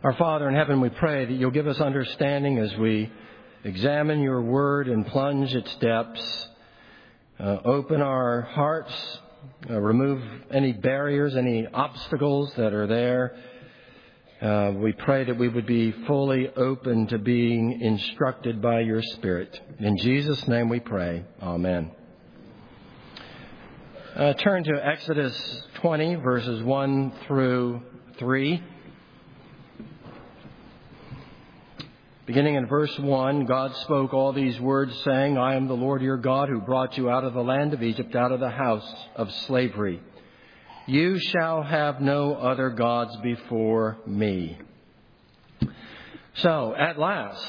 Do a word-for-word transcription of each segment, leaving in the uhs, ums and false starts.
Our Father in heaven, we pray that you'll give us understanding as we examine your word and plunge its depths. Uh, open our hearts, uh, remove any barriers, any obstacles that are there. Uh, we pray that we would be fully open to being instructed by your Spirit. In Jesus' name we pray. Amen. Uh, turn to Exodus twenty, verses one through three. Beginning in verse one, God spoke all these words, saying, I am the Lord your God who brought you out of the land of Egypt, out of the house of slavery. You shall have no other gods before me. So, at last,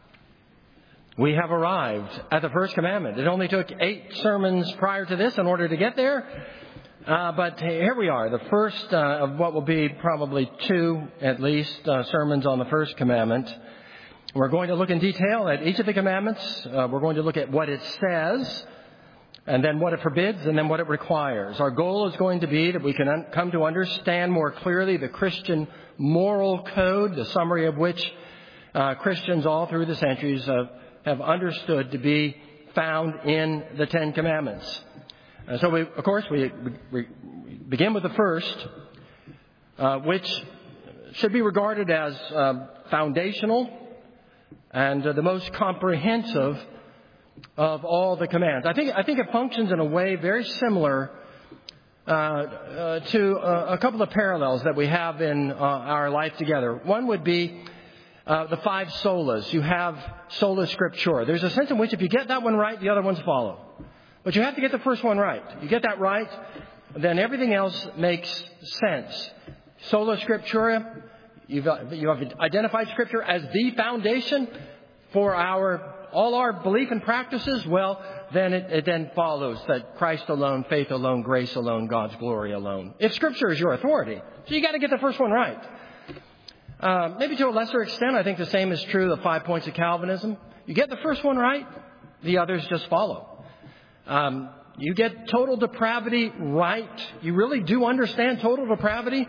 we have arrived at the first commandment. It only took eight sermons prior to this in order to get there. Uh, but here we are, the first uh, of what will be probably two, at least, uh, sermons on the first commandment. We're going to look in detail at each of the commandments. Uh, we're going to look at what it says, and then what it forbids, and then what it requires. Our goal is going to be that we can un- come to understand more clearly the Christian moral code, the summary of which uh, Christians all through the centuries have, have understood to be found in the Ten Commandments. Uh, so, we, of course, we, we begin with the first, uh, which should be regarded as uh, foundational and uh, the most comprehensive of all the commands. I think I think it functions in a way very similar uh, uh, to uh, a couple of parallels that we have in uh, our life together. One would be uh, the five solas. You have sola scriptura. There's a sense in which if you get that one right, the other ones follow. But you have to get the first one right. You get that right, then everything else makes sense. Sola scriptura. You've, you have identified Scripture as the foundation for our all our belief and practices. Well, then it, it then follows that Christ alone, faith alone, grace alone, God's glory alone. If Scripture is your authority, so you got to get the first one right. Uh, maybe to a lesser extent, I think the same is true of the five points of Calvinism. You get the first one right, the others just follow. Um, you get total depravity right. You really do understand total depravity.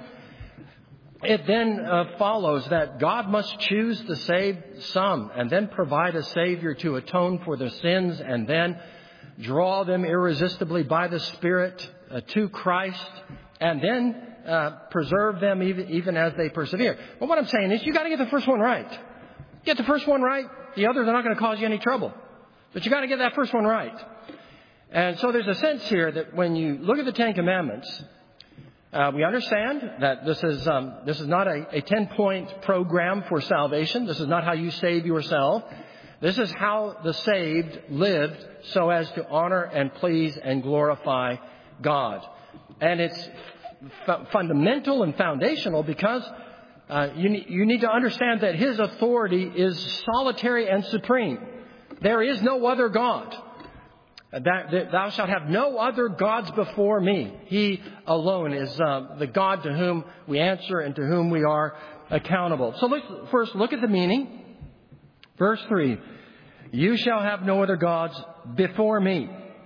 It then uh, follows that God must choose to save some and then provide a Savior to atone for their sins and then draw them irresistibly by the Spirit uh, to Christ and then uh, preserve them even, even as they persevere. But what I'm saying is you got to get the first one right. Get the first one right. The others are not going to cause you any trouble. But you got to get that first one right. And so there's a sense here that when you look at the Ten Commandments, Uh, we understand that this is um, this is not a, a ten-point program for salvation. This is not how you save yourself. This is how the saved lived so as to honor and please and glorify God. And it's f- fundamental and foundational because uh, you, ne- you need to understand that His authority is solitary and supreme. There is no other God. That, that thou shalt have no other gods before me. He alone is uh, the God to whom we answer and to whom we are accountable. So let's first look at the meaning. Verse three, you shall have no other gods before me,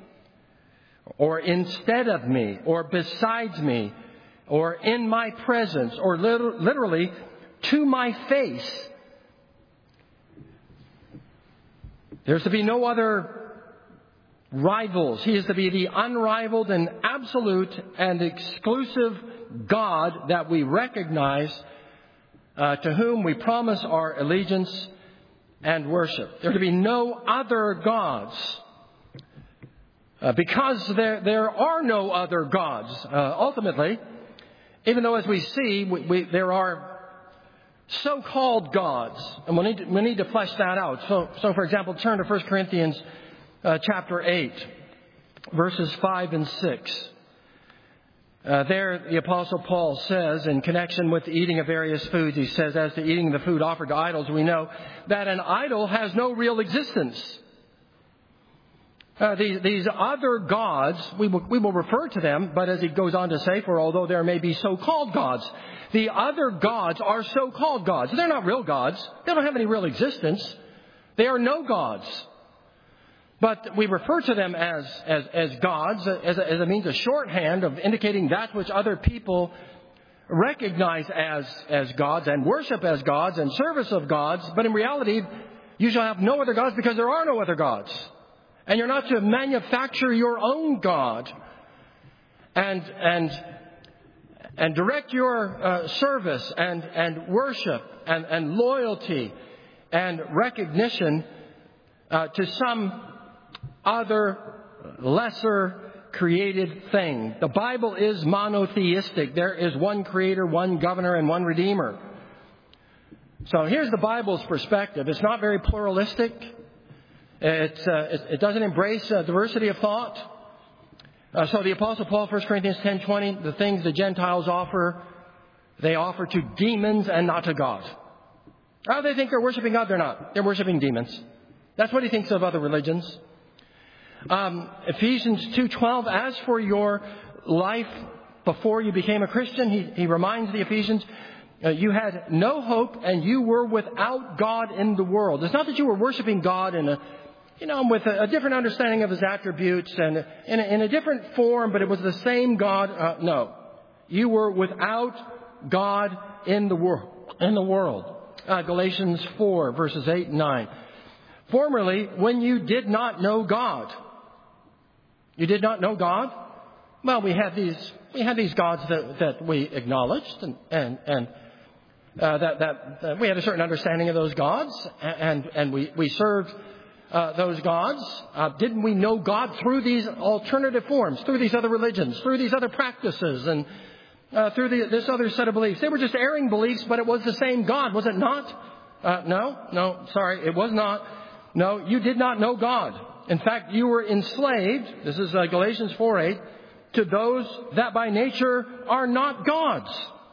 or instead of me, or besides me, or in my presence, or liter- literally to my face. There's to be no other rivals. He is to be the unrivaled and absolute and exclusive God that we recognize, uh, to whom we promise our allegiance and worship. There are to be no other gods. Uh, because there, there are no other gods. Uh, ultimately, even though as we see, we, we, there are so-called gods. And we need, to, we need to flesh that out. So, so for example, turn to First Corinthians Uh, chapter eight, verses five and six. Uh, there, the Apostle Paul says, in connection with the eating of various foods, he says, as to eating the food offered to idols, we know that an idol has no real existence. Uh, these, these other gods, we will, we will refer to them, but as he goes on to say, for although there may be so-called gods, the other gods are so-called gods. They're not real gods. They don't have any real existence. They are no gods. But we refer to them as as, as gods, as a, as a means of shorthand of indicating that which other people recognize as, as gods and worship as gods and service of gods, but in reality, you shall have no other gods because there are no other gods. And you're not to manufacture your own God and, and, and direct your uh, service and, and worship and, and loyalty and recognition uh, to some other lesser created thing. The Bible is monotheistic. There is one creator, one governor, and one redeemer. So here's the Bible's perspective. It's not very pluralistic. It's, uh, it, it doesn't embrace uh, diversity of thought. Uh, so the Apostle Paul, First Corinthians ten twenty, the things the Gentiles offer, they offer to demons and not to God. Oh, they think they're worshiping God. They're not. They're worshiping demons. That's what he thinks of other religions. Um, Ephesians two twelve, as for your life before you became a Christian, he, he reminds the Ephesians, uh, you had no hope and you were without God in the world. It's not that you were worshiping God in a, you know, with a, a different understanding of His attributes and in a, in a different form, but it was the same God. Uh, no, you were without God in the world. In the world, uh, Galatians four verses eight and nine. Formerly, when you did not know God. You did not know God? Well, we had these we had these gods that, that we acknowledged, and and, and uh, that, that that we had a certain understanding of those gods, and and we we served uh, those gods. Uh, didn't we know God through these alternative forms, through these other religions, through these other practices, and uh, through the, this other set of beliefs? They were just erring beliefs, but it was the same God, was it not? Uh, no, no, sorry, it was not. No, you did not know God. In fact, you were enslaved, this is uh, Galatians four eight, to those that by nature are not gods.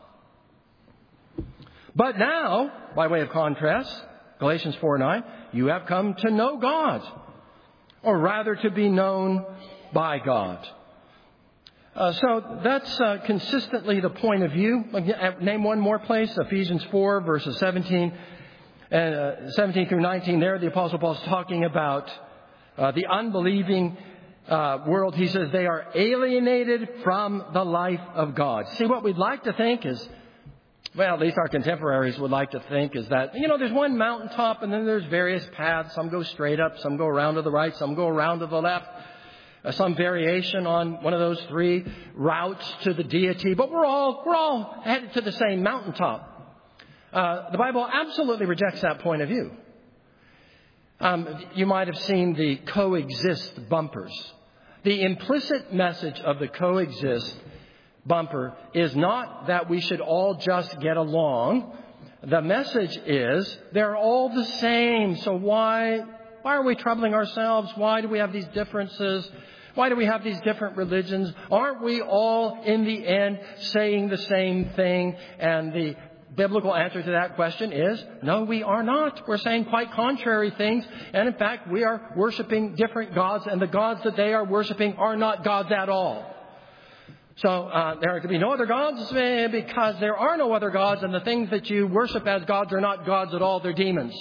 But now, by way of contrast, Galatians four nine, you have come to know God, or rather to be known by God. Uh, so that's uh, consistently the point of view. Name one more place, Ephesians four verses seventeen, and, uh, seventeen through nineteen. There the Apostle Paul is talking about Uh, the unbelieving uh, world. He says they are alienated from the life of God. See, what we'd like to think is, well, at least our contemporaries would like to think is that, you know, there's one mountaintop and then there's various paths. Some go straight up, some go around to the right, some go around to the left. Uh, some variation on one of those three routes to the deity. But we're all, we're all headed to the same mountaintop. Uh, the Bible absolutely rejects that point of view. Um, you might have seen the coexist bumpers. The implicit message of the coexist bumper is not that we should all just get along. The message is they're all the same. So why, why are we troubling ourselves? Why do we have these differences? Why do we have these different religions? Aren't we all in the end saying the same thing? And the biblical answer to that question is, no, we are not. We're saying quite contrary things. And in fact, we are worshiping different gods, and the gods that they are worshiping are not gods at all. So uh, there are to be no other gods because there are no other gods, and the things that you worship as gods are not gods at all. They're demons.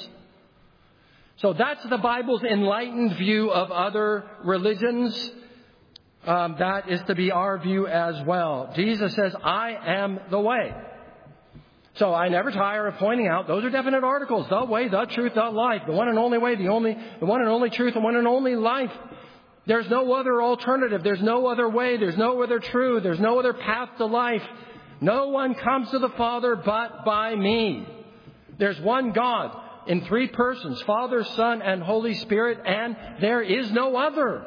So that's the Bible's enlightened view of other religions. Um, that is to be our view as well. Jesus says, I am the way. So I never tire of pointing out those are definite articles. The way, the truth, the life. The one and only way, the only, the one and only truth, the one and only life. There's no other alternative. There's no other way. There's no other truth. There's no other path to life. No one comes to the Father but by me. There's one God in three persons, Father, Son, and Holy Spirit, and there is no other.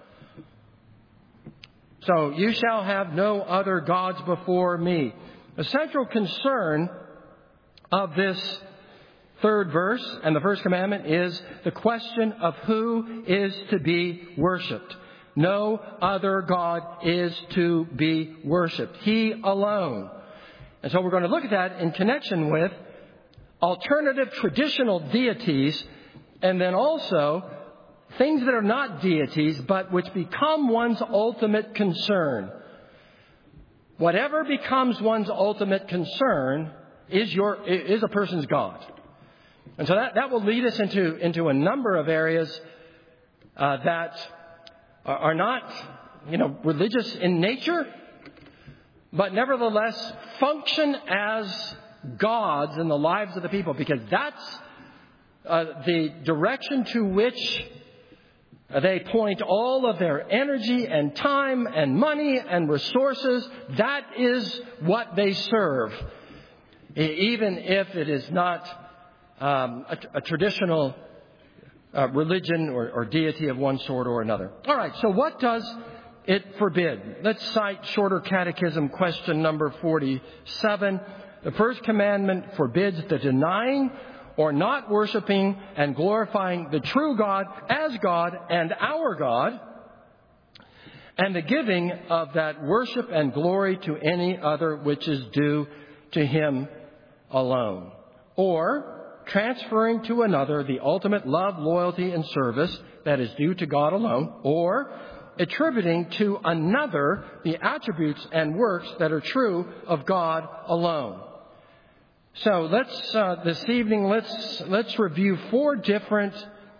So you shall have no other gods before me. The central concern of this third verse and the first commandment is the question of who is to be worshipped. No other God is to be worshipped. He alone. And so we're going to look at that in connection with alternative traditional deities, and then also things that are not deities but which become one's ultimate concern. Whatever becomes one's ultimate concern is your is a person's God. And so that, that will lead us into, into a number of areas uh, that are not, you know, religious in nature, but nevertheless function as gods in the lives of the people, because that's uh, the direction to which they point all of their energy and time and money and resources. That is what they serve, even if it is not um, a, a traditional uh, religion or, or deity of one sort or another. All right, so what does it forbid? Let's cite Shorter Catechism question number forty-seven. The first commandment forbids the denying or not worshiping and glorifying the true God as God and our God, and the giving of that worship and glory to any other which is due to Him alone, or transferring to another the ultimate love, loyalty, and service that is due to God alone, or attributing to another the attributes and works that are true of God alone. So let's uh, this evening let's let's review four different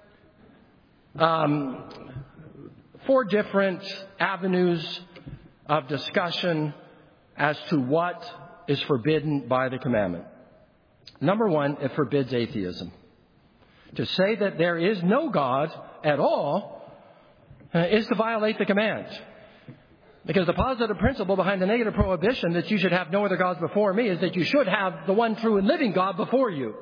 um, four different avenues of discussion as to what is forbidden by the commandment. Number one, it forbids atheism. To say that there is no God at all uh, is to violate the command. Because the positive principle behind the negative prohibition that you should have no other gods before me is that you should have the one true and living God before you.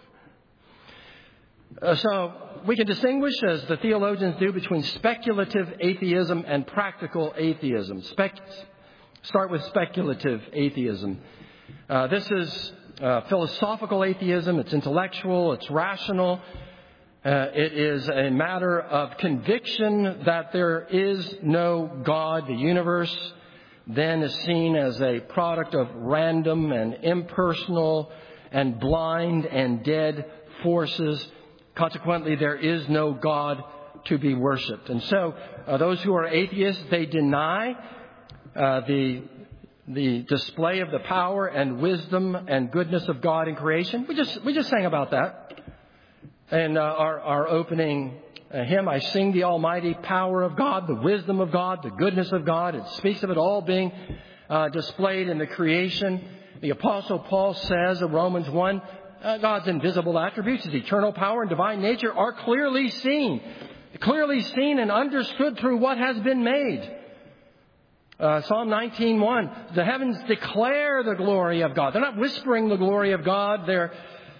Uh, so we can distinguish, as the theologians do, between speculative atheism and practical atheism. Spec- start with speculative atheism. Uh, this is uh, philosophical atheism. It's intellectual. It's rational. Uh, it is a matter of conviction that there is no God. The universe then is seen as a product of random and impersonal and blind and dead forces. Consequently, there is no God to be worshipped. And so uh, those who are atheists, they deny uh, the the display of the power and wisdom and goodness of God in creation. We just we just sang about that. And uh, our, our opening uh, hymn, I sing the almighty power of God, the wisdom of God, the goodness of God. It speaks of it all being uh, displayed in the creation. The Apostle Paul says in Romans one, uh, God's invisible attributes, His eternal power and divine nature are clearly seen. Clearly seen and understood through what has been made. Uh, Psalm nineteen one, the heavens declare the glory of God. They're not whispering the glory of God. They're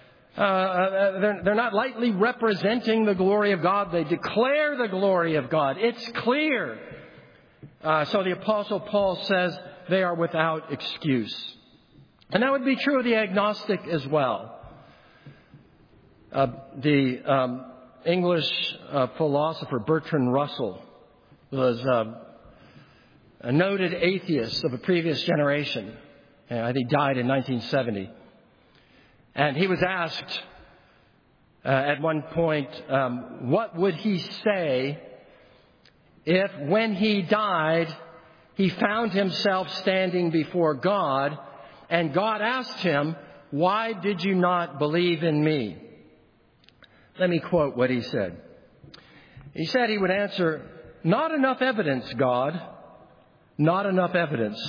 Uh, they're, they're not lightly representing the glory of God. They declare the glory of God. It's clear. Uh, so the Apostle Paul says they are without excuse. And that would be true of the agnostic as well. Uh, the um, English uh, philosopher Bertrand Russell was uh, a noted atheist of a previous generation. Uh, I think died in nineteen seventy. And he was asked uh, at one point, um, what would he say if when he died, he found himself standing before God and God asked him, why did you not believe in me? Let me quote what he said. He said he would answer, not enough evidence, God, not enough evidence.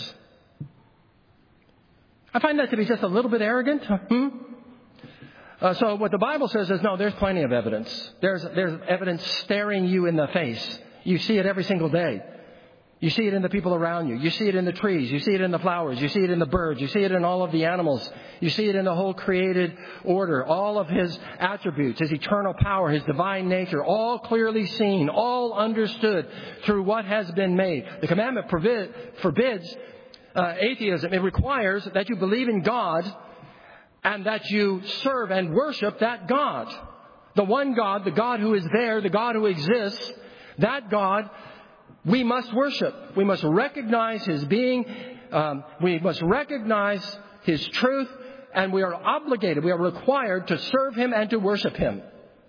I find that to be just a little bit arrogant. Hmm? Uh, so what the Bible says is, no, there's plenty of evidence. There's, there's evidence staring you in the face. You see it every single day. You see it in the people around you. You see it in the trees. You see it in the flowers. You see it in the birds. You see it in all of the animals. You see it in the whole created order. All of His attributes, His eternal power, His divine nature, all clearly seen, all understood through what has been made. The commandment forbid, forbids uh, atheism. It requires that you believe in God and that you serve and worship that God. The one God, the God who is there, the God who exists, that God we must worship. We must recognize His being. Um, we must recognize His truth. And we are obligated, we are required to serve Him and to worship Him.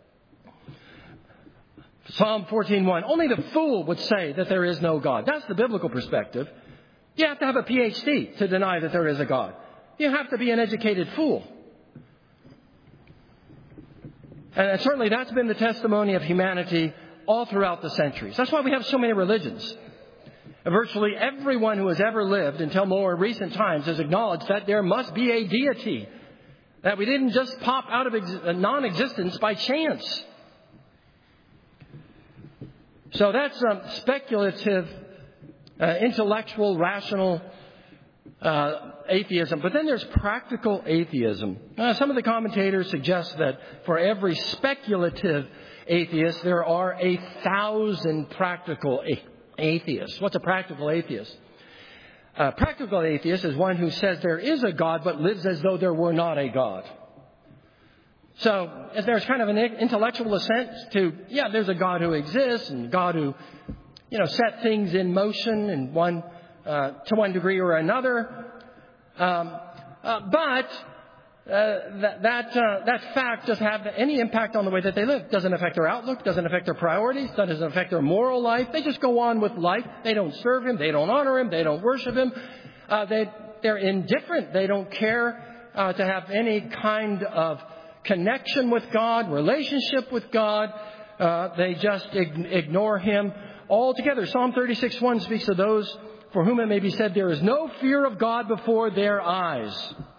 Psalm fourteen one, only the fool would say that there is no God. That's the biblical perspective. You have to have a P H D to deny that there is a God. You have to be an educated fool. And certainly that's been the testimony of humanity all throughout the centuries. That's why we have so many religions. Virtually everyone who has ever lived until more recent times has acknowledged that there must be a deity, that we didn't just pop out of ex- non-existence by chance. So that's um, speculative, uh, intellectual, rational uh, atheism. But then there's practical atheism. Uh, some of the commentators suggest that for every speculative atheist, there are a thousand practical atheists. Atheist. What's a practical atheist? A practical atheist is one who says there is a God but lives as though there were not a God. So if there's kind of an intellectual assent to, yeah, there's a God who exists and God who, you know, set things in motion in one uh, to one degree or another. Um, uh, but uh, that that, uh, that fact doesn't have any impact on the way that they live. Doesn't affect their outlook. Doesn't affect their priorities. Doesn't affect their moral life. They just go on with life. They don't serve Him. They don't honor Him. They don't worship Him. Uh, they they're indifferent. They don't care uh, to have any kind of connection with God, relationship with God. Uh, they just ig- ignore Him altogether. Psalm thirty-six one speaks of those for whom it may be said, there is no fear of God before their eyes.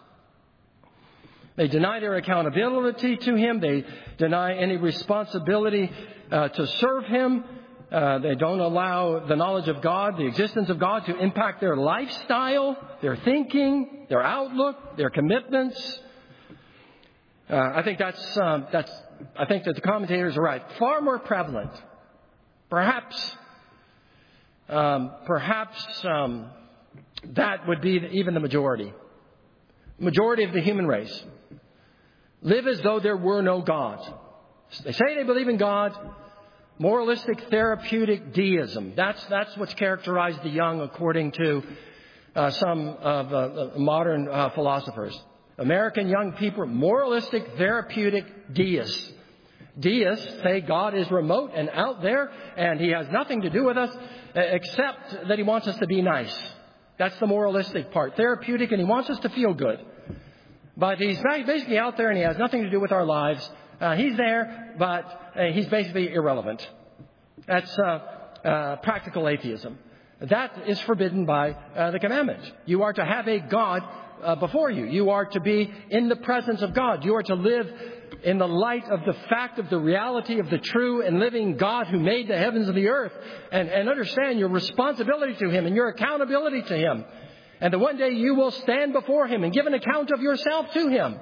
They deny their accountability to Him. They deny any responsibility uh, to serve Him. Uh, they don't allow the knowledge of God, the existence of God, to impact their lifestyle, their thinking, their outlook, their commitments. Uh, I think that's um, that's. I think that the commentators are right. Far more prevalent, perhaps. Um, perhaps um, that would be even the majority. Majority of the human race live as though there were no God. They say they believe in God. Moralistic, therapeutic deism. That's that's what's characterized the young, according to uh, some of uh, modern uh, philosophers. American young people, moralistic, therapeutic deists. Deists say God is remote and out there, and He has nothing to do with us except that He wants us to be nice. That's the moralistic part. Therapeutic, and He wants us to feel good. But He's basically out there and He has nothing to do with our lives. Uh, he's there, but uh, He's basically irrelevant. That's uh, uh, practical atheism. That is forbidden by uh, the commandment. You are to have a God uh, before you. You are to be in the presence of God. You are to live in the light of the fact of the reality of the true and living God who made the heavens and the earth. And, and understand your responsibility to Him and your accountability to Him. And that one day you will stand before Him and give an account of yourself to Him.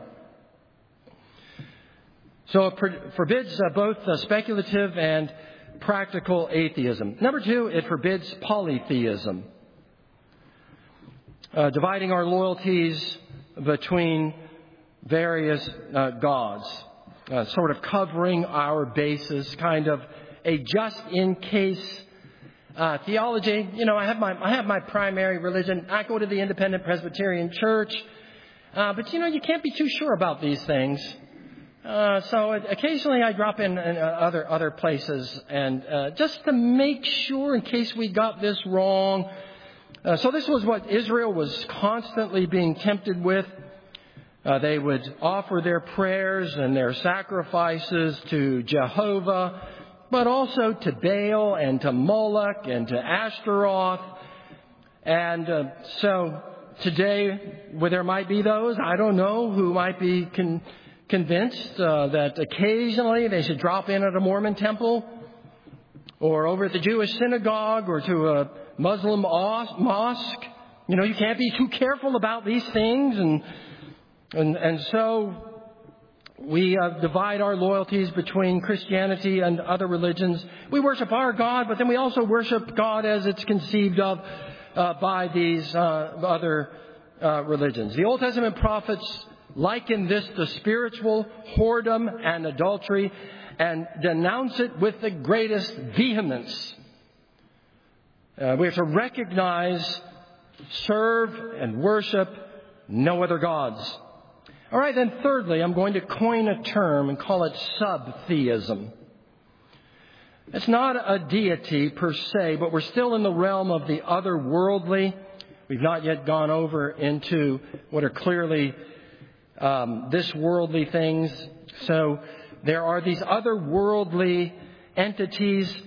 So it forbids uh, both uh, speculative and practical atheism. Number two, it forbids polytheism. Uh, dividing our loyalties between various uh, gods. Uh, sort of covering our bases, kind of a just-in-case Uh, theology. You know, I have my I have my primary religion. I go to the Independent Presbyterian Church, uh, but you know, you can't be too sure about these things. Uh, so occasionally I drop in, in uh, other other places, and uh, just to make sure, in case we got this wrong. Uh, so this was what Israel was constantly being tempted with. Uh, they would offer their prayers and their sacrifices to Jehovah, but also to Baal and to Moloch and to Ashtaroth. And uh, so today, where there might be those, I don't know, who might be con- convinced uh, that occasionally they should drop in at a Mormon temple or over at the Jewish synagogue or to a Muslim mosque. You know, you can't be too careful about these things. And, and, and so we uh, divide our loyalties between Christianity and other religions. We worship our God, but then we also worship God as it's conceived of uh, by these uh, other uh, religions. The Old Testament prophets liken this to spiritual whoredom and adultery and denounce it with the greatest vehemence. Uh, we have to recognize, serve, and worship no other gods. All right, then thirdly, I'm going to coin a term and call it sub-theism. It's not a deity per se, but we're still in the realm of the otherworldly. We've not yet gone over into what are clearly um, this worldly things. So there are these otherworldly entities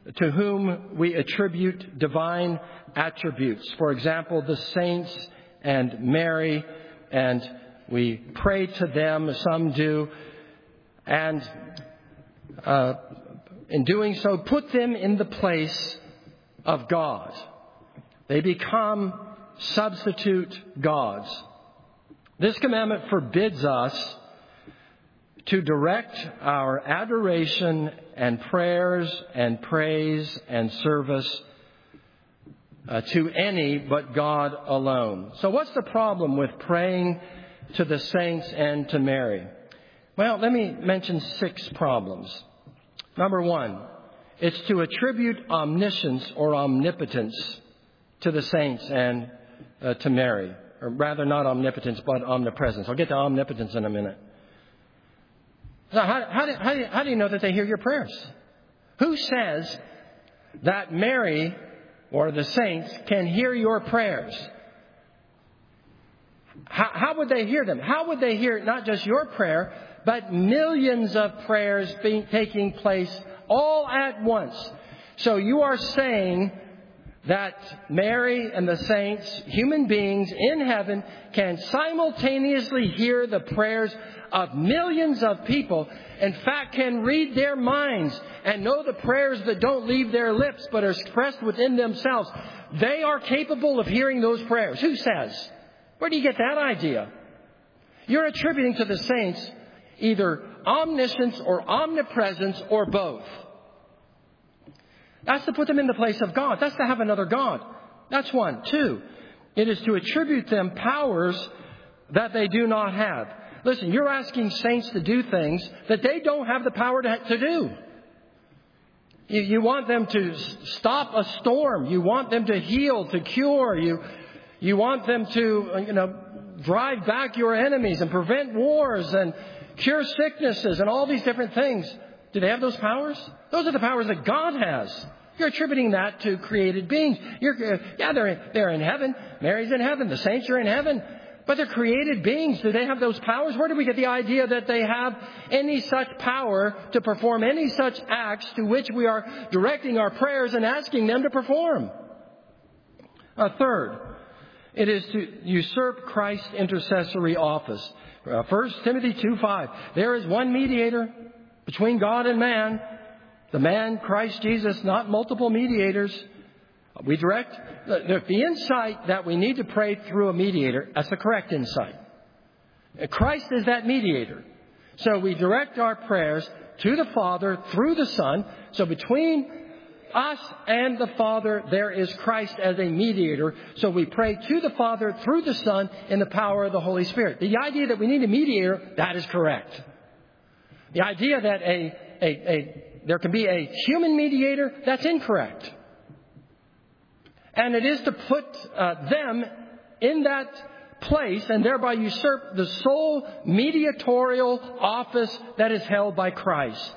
to whom we attribute divine attributes. For example, the saints and Mary, and we pray to them, some do, and uh, in doing so, put them in the place of God. They become substitute gods. This commandment forbids us to direct our adoration and prayers and praise and service uh, to any but God alone. So what's the problem with praying to the saints and to Mary? Well, let me mention six problems. Number one, it's to attribute omniscience or omnipotence to the saints and uh, to Mary. Or rather, not omnipotence, but omnipresence. I'll get to omnipotence in a minute. So how, how, do, how, do, how do you know that they hear your prayers? Who says that Mary or the saints can hear your prayers? How, how would they hear them? How would they hear not just your prayer, but millions of prayers being, taking place all at once? So you are saying that Mary and the saints, human beings in heaven, can simultaneously hear the prayers of millions of people. In fact, can read their minds and know the prayers that don't leave their lips but are expressed within themselves. They are capable of hearing those prayers. Who says? Where do you get that idea? You're attributing to the saints either omniscience or omnipresence or both. That's to put them in the place of God. That's to have another God. That's one. Two, it is to attribute them powers that they do not have. Listen, you're asking saints to do things that they don't have the power to, to do. You, you want them to stop a storm. You want them to heal, to cure. You, you want them to, you know, drive back your enemies and prevent wars and cure sicknesses and all these different things. Do they have those powers? Those are the powers that God has. You're attributing that to created beings. You're, uh, yeah, they're, they're in heaven. Mary's in heaven. The saints are in heaven. But they're created beings. Do they have those powers? Where do we get the idea that they have any such power to perform any such acts to which we are directing our prayers and asking them to perform? Uh, third, it is to usurp Christ's intercessory office. Uh, First Timothy two five. There is one mediator between God and man, the man Christ Jesus, not multiple mediators. We direct the, the insight that we need to pray through a mediator. That's the correct insight. Christ is that mediator. So we direct our prayers to the Father through the Son. So between us and the Father, there is Christ as a mediator. So we pray to the Father through the Son in the power of the Holy Spirit. The idea that we need a mediator, that is correct. The idea that a, a, a there can be a human mediator, that's incorrect. And it is to put uh, them in that place and thereby usurp the sole mediatorial office that is held by Christ.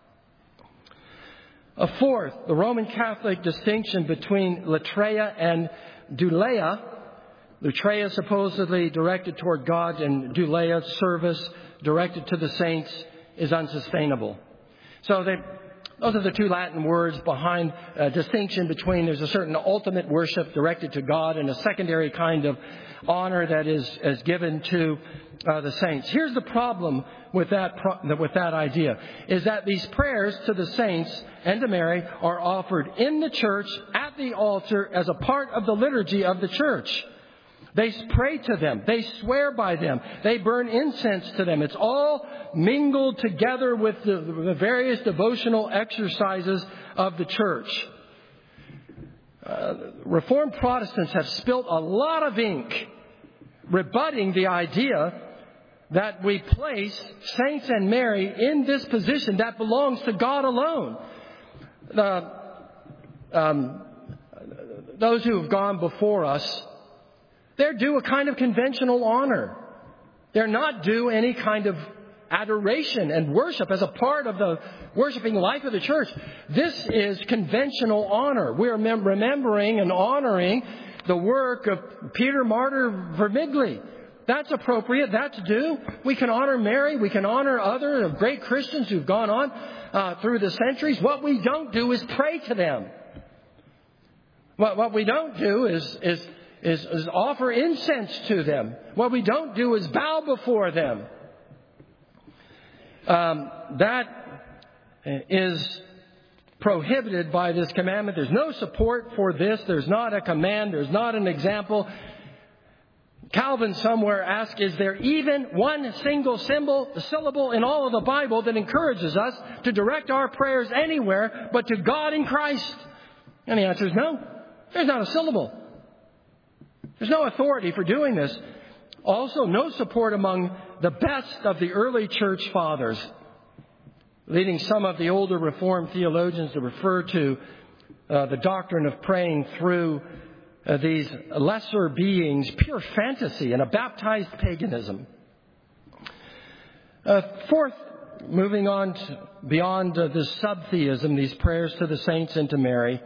A fourth, the Roman Catholic distinction between latreia and douleia. Latreia supposedly directed toward God, and douleia, service directed to the saints, is unsustainable. So they, those are the two Latin words behind a distinction between there's a certain ultimate worship directed to God and a secondary kind of honor that is, is given to uh, the saints. Here's the problem with that with that idea, is that these prayers to the saints and to Mary are offered in the church at the altar as a part of the liturgy of the church. They pray to them. They swear by them. They burn incense to them. It's all mingled together with the, the various devotional exercises of the church. Uh, Reformed Protestants have spilt a lot of ink rebutting the idea that we place saints and Mary in this position that belongs to God alone. The, um, those who have gone before us, they're due a kind of conventional honor. They're not due any kind of adoration and worship as a part of the worshiping life of the church. This is conventional honor. We're remembering and honoring the work of Peter Martyr Vermigli, That's appropriate. That's due. We can honor Mary. We can honor other great Christians who've gone on uh, through the centuries. What we don't do is pray to them. What, what we don't do is, is, is, is offer incense to them. What we don't do is bow before them. Um, that is prohibited by this commandment. There's no support for this. There's not a command. There's not an example. Calvin somewhere asked, is there even one single symbol, syllable in all of the Bible that encourages us to direct our prayers anywhere but to God in Christ? And the answer is no. There's not a syllable. There's no authority for doing this. Also, no support among the best of the early church fathers, leading some of the older Reformed theologians to refer to uh, the doctrine of praying through uh, these lesser beings, pure fantasy and a baptized paganism. Uh, fourth, moving on to, beyond uh, this sub-theism, these prayers to the saints and to Mary.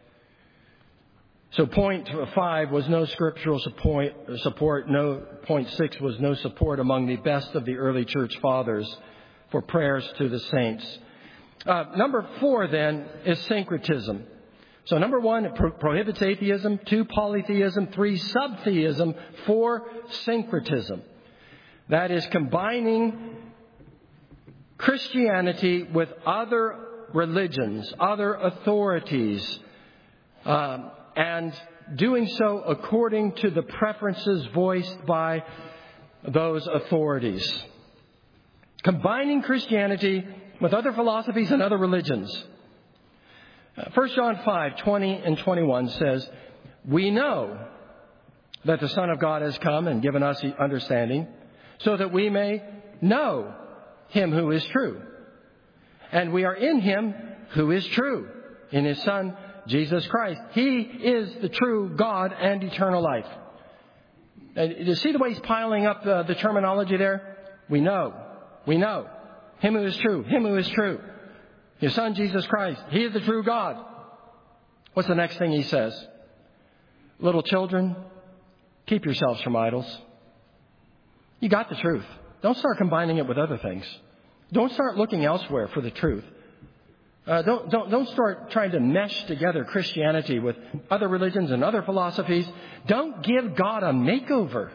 So point five was no scriptural support, support. No, point six was no support among the best of the early church fathers for prayers to the saints. Uh, number four, then, is syncretism. So number one, it pro- prohibits atheism. Two, polytheism. Three, sub-theism. Four, syncretism. That is combining Christianity with other religions, other authorities, um, and doing so according to the preferences voiced by those authorities. Combining Christianity with other philosophies and other religions. First John five, twenty and twenty-one says, we know that the Son of God has come and given us understanding so that we may know Him who is true. And we are in Him who is true, in His Son, Jesus Christ. He is the true God and eternal life. And you see the way he's piling up the, the terminology there? We know. We know. Him who is true. Him who is true. His Son, Jesus Christ. He is the true God. What's the next thing he says? Little children, keep yourselves from idols. You got the truth. Don't start combining it with other things. Don't start looking elsewhere for the truth. Uh, don't, don't, don't start trying to mesh together Christianity with other religions and other philosophies. Don't give God a makeover.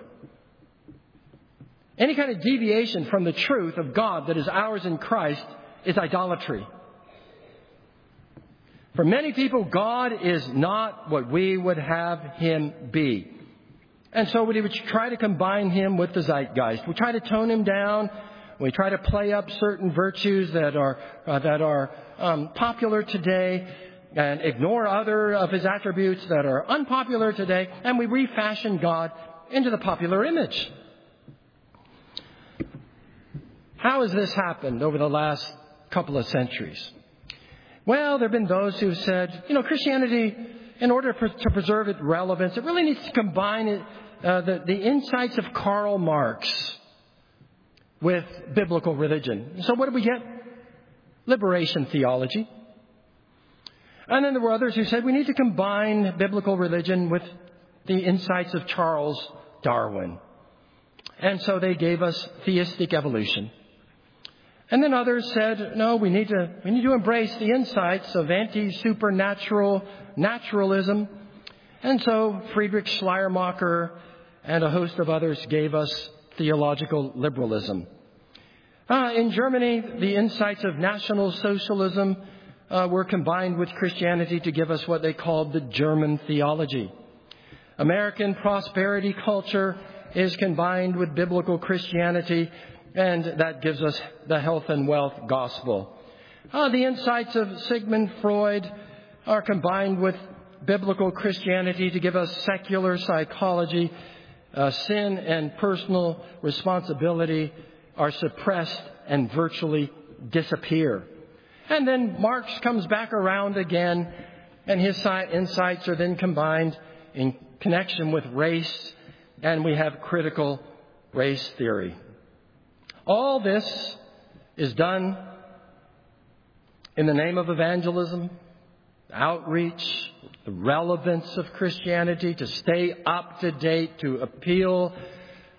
Any kind of deviation from the truth of God that is ours in Christ is idolatry. For many people, God is not what we would have Him be. And so we would try to combine Him with the zeitgeist. We try to tone Him down. We try to play up certain virtues that are uh, that are um, popular today and ignore other of His attributes that are unpopular today. And we refashion God into the popular image. How has this happened over the last couple of centuries? Well, there have been those who have said, you know, Christianity, in order to preserve its relevance, it really needs to combine it, uh, the, the insights of Karl Marx with biblical religion. So what do we get? Liberation theology. And then there were others who said we need to combine biblical religion with the insights of Charles Darwin. And so they gave us theistic evolution. And then others said, no, we need to we need to embrace the insights of anti-supernatural naturalism. And so Friedrich Schleiermacher and a host of others gave us theological liberalism. Uh, in Germany, the insights of National Socialism uh, were combined with Christianity to give us what they called the German theology. American prosperity culture is combined with biblical Christianity, and that gives us the health and wealth gospel. Uh, the insights of Sigmund Freud are combined with biblical Christianity to give us secular psychology. Uh, sin and personal responsibility are suppressed and virtually disappear. And then Marx comes back around again, and his insights are then combined in connection with race, and we have critical race theory. All this is done in the name of evangelism, outreach, the relevance of Christianity, to stay up to date, to appeal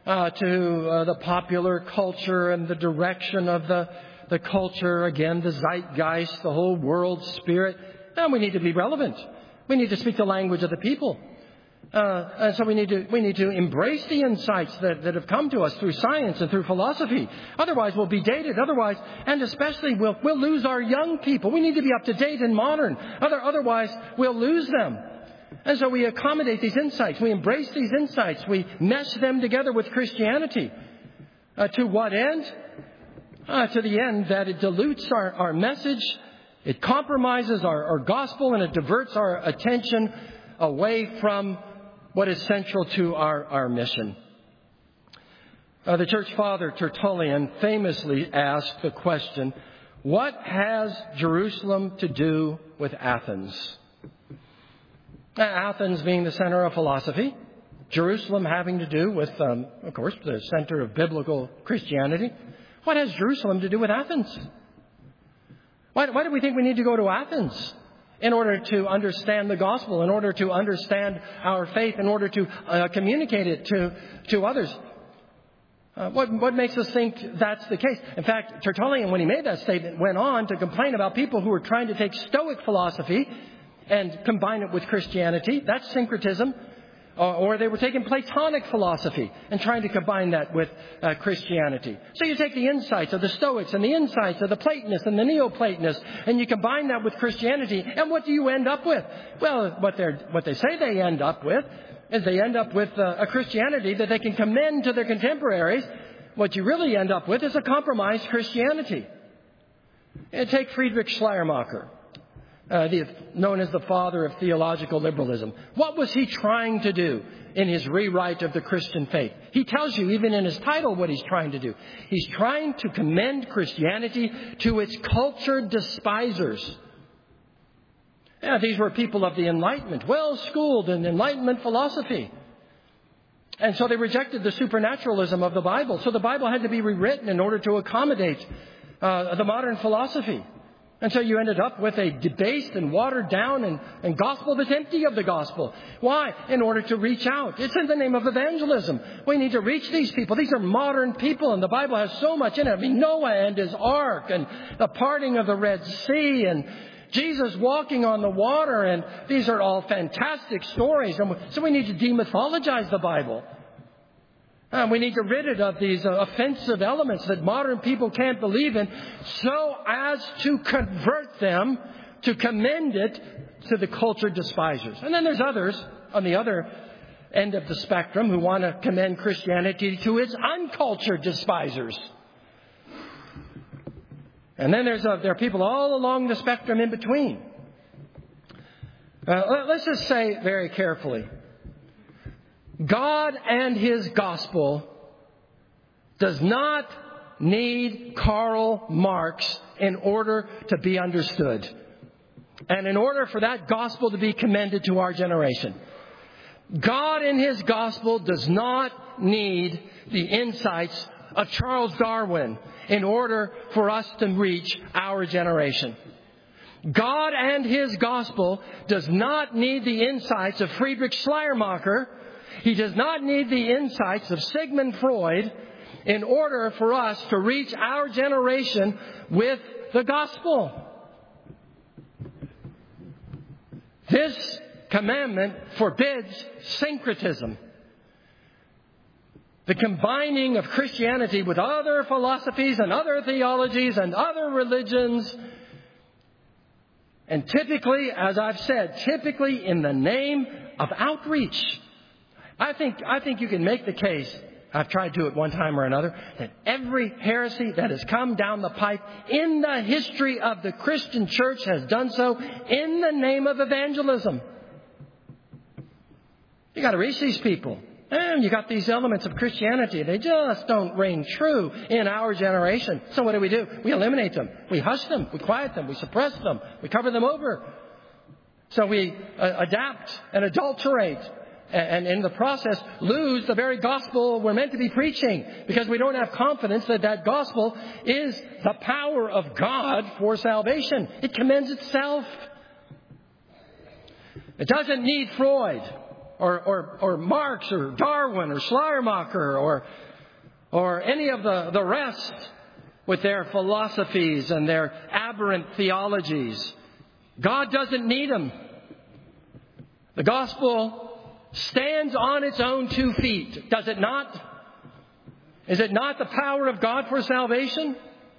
uh, to uh, the popular culture and the direction of the, the culture. Again, the zeitgeist, the whole world spirit. And we need to be relevant. We need to speak the language of the people. Uh, and so we need to we need to embrace the insights that, that have come to us through science and through philosophy. Otherwise, we'll be dated. Otherwise, and especially, we'll we'll lose our young people. We need to be up to date and modern. Other, otherwise, we'll lose them. And so we accommodate these insights. We embrace these insights. We mesh them together with Christianity. Uh, to what end? Uh, to the end that it dilutes our, our message. It compromises our, our gospel, and it diverts our attention away from what is central to our, our mission. Uh, the church father Tertullian famously asked the question, what has Jerusalem to do with Athens? Uh, Athens being the center of philosophy, Jerusalem having to do with, um, of course, the center of biblical Christianity. What has Jerusalem to do with Athens? Why, why do we think we need to go to Athens? In order to understand the gospel, in order to understand our faith, in order to uh, communicate it to, to others. Uh, what, what makes us think that's the case? In fact, Tertullian, when he made that statement, went on to complain about people who were trying to take Stoic philosophy and combine it with Christianity. That's syncretism. Uh, or they were taking Platonic philosophy and trying to combine that with uh, Christianity. So you take the insights of the Stoics and the insights of the Platonists and the Neoplatonists, and you combine that with Christianity, and what do you end up with? Well, what, they're, what they say they end up with is they end up with uh, a Christianity that they can commend to their contemporaries. What you really end up with is a compromised Christianity. And take Friedrich Schleiermacher. Uh, the, known as the father of theological liberalism. What was he trying to do in his rewrite of the Christian faith? He tells you even in his title what he's trying to do. He's trying to commend Christianity to its cultured despisers. Yeah, these were people of the Enlightenment, well-schooled in Enlightenment philosophy. And so they rejected the supernaturalism of the Bible. So the Bible had to be rewritten in order to accommodate uh, the modern philosophy. And so you ended up with a debased and watered down and, and gospel that's empty of the gospel. Why? In order to reach out. It's in the name of evangelism. We need to reach these people. These are modern people, and the Bible has so much in it. I mean, Noah and his ark, and the parting of the Red Sea, and Jesus walking on the water, and these are all fantastic stories. And so we need to demythologize the Bible. And we need to rid it of these uh, offensive elements that modern people can't believe in, so as to convert them, to commend it to the cultured despisers. And then there's others on the other end of the spectrum who want to commend Christianity to its uncultured despisers. And then there's uh, there are people all along the spectrum in between. Uh, let's just say very carefully, God and His gospel does not need Karl Marx in order to be understood. And in order for that gospel to be commended to our generation. God and His gospel does not need the insights of Charles Darwin in order for us to reach our generation. God and His gospel does not need the insights of Friedrich Schleiermacher. He does not need the insights of Sigmund Freud in order for us to reach our generation with the gospel. This commandment forbids syncretism, the combining of Christianity with other philosophies and other theologies and other religions. And typically, as I've said, typically in the name of outreach. I think I think you can make the case, I've tried to at one time or another, that every heresy that has come down the pipe in the history of the Christian church has done so in the name of evangelism. You got to reach these people. And you got these elements of Christianity. They just don't ring true in our generation. So what do we do? We eliminate them. We hush them. We quiet them. We suppress them. We cover them over. So we uh, adapt and adulterate. And in the process, lose the very gospel we're meant to be preaching, because we don't have confidence that that gospel is the power of God for salvation. It commends itself. It doesn't need Freud. or, or, or Marx or Darwin or Schleiermacher or, or any of the, the rest with their philosophies and their aberrant theologies. God doesn't need them. The gospel stands on its own two feet, does it not? Is it not the power of God for salvation?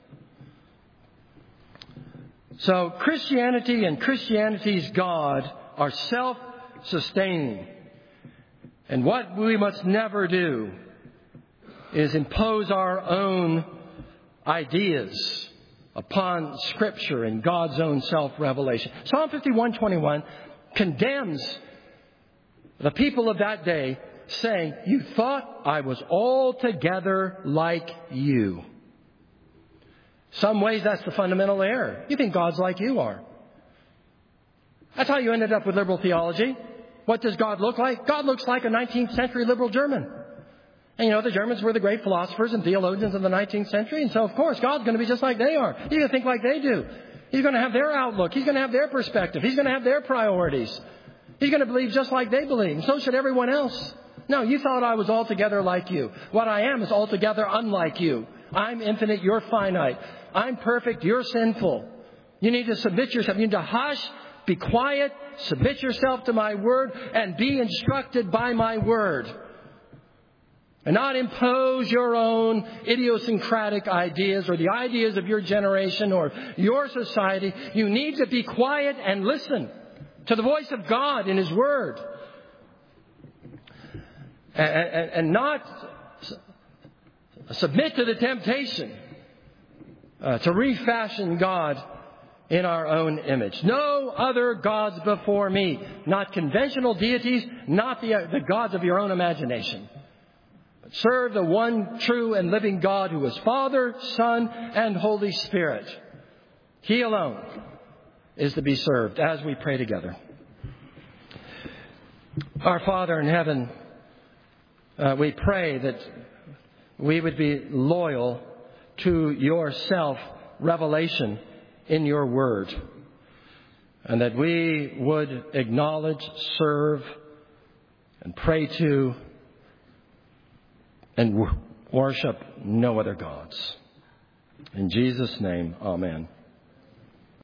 So Christianity and Christianity's God are self-sustaining. And what we must never do is impose our own ideas upon Scripture and God's own self-revelation. Psalm fifty-one twenty-one condemns the people of that day, saying, "You thought I was altogether like you." Some ways that's the fundamental error. You think God's like you are. That's how you ended up with liberal theology. What does God look like? God looks like a nineteenth century liberal German. And you know, the Germans were the great philosophers and theologians of the nineteenth century. And so, of course, God's going to be just like they are. He's going to think like they do. He's going to have their outlook. He's going to have their perspective. He's going to have their priorities. He's going to believe just like they believe. And so should everyone else. No, you thought I was altogether like you. What I am is altogether unlike you. I'm infinite. You're finite. I'm perfect. You're sinful. You need to submit yourself. You need to hush, be quiet, submit yourself to my word, and be instructed by my word. And not impose your own idiosyncratic ideas or the ideas of your generation or your society. You need to be quiet and listen to the voice of God in His Word. And, and, and not submit to the temptation uh, to refashion God in our own image. No other gods before me. Not conventional deities, not the, uh, the gods of your own imagination. Serve the one true and living God who is Father, Son, and Holy Spirit. He alone is to be served as we pray together. Our Father in heaven, uh, we pray that we would be loyal to your self-revelation in your word, and that we would acknowledge, serve, and pray to and worship no other gods. In Jesus' name, amen.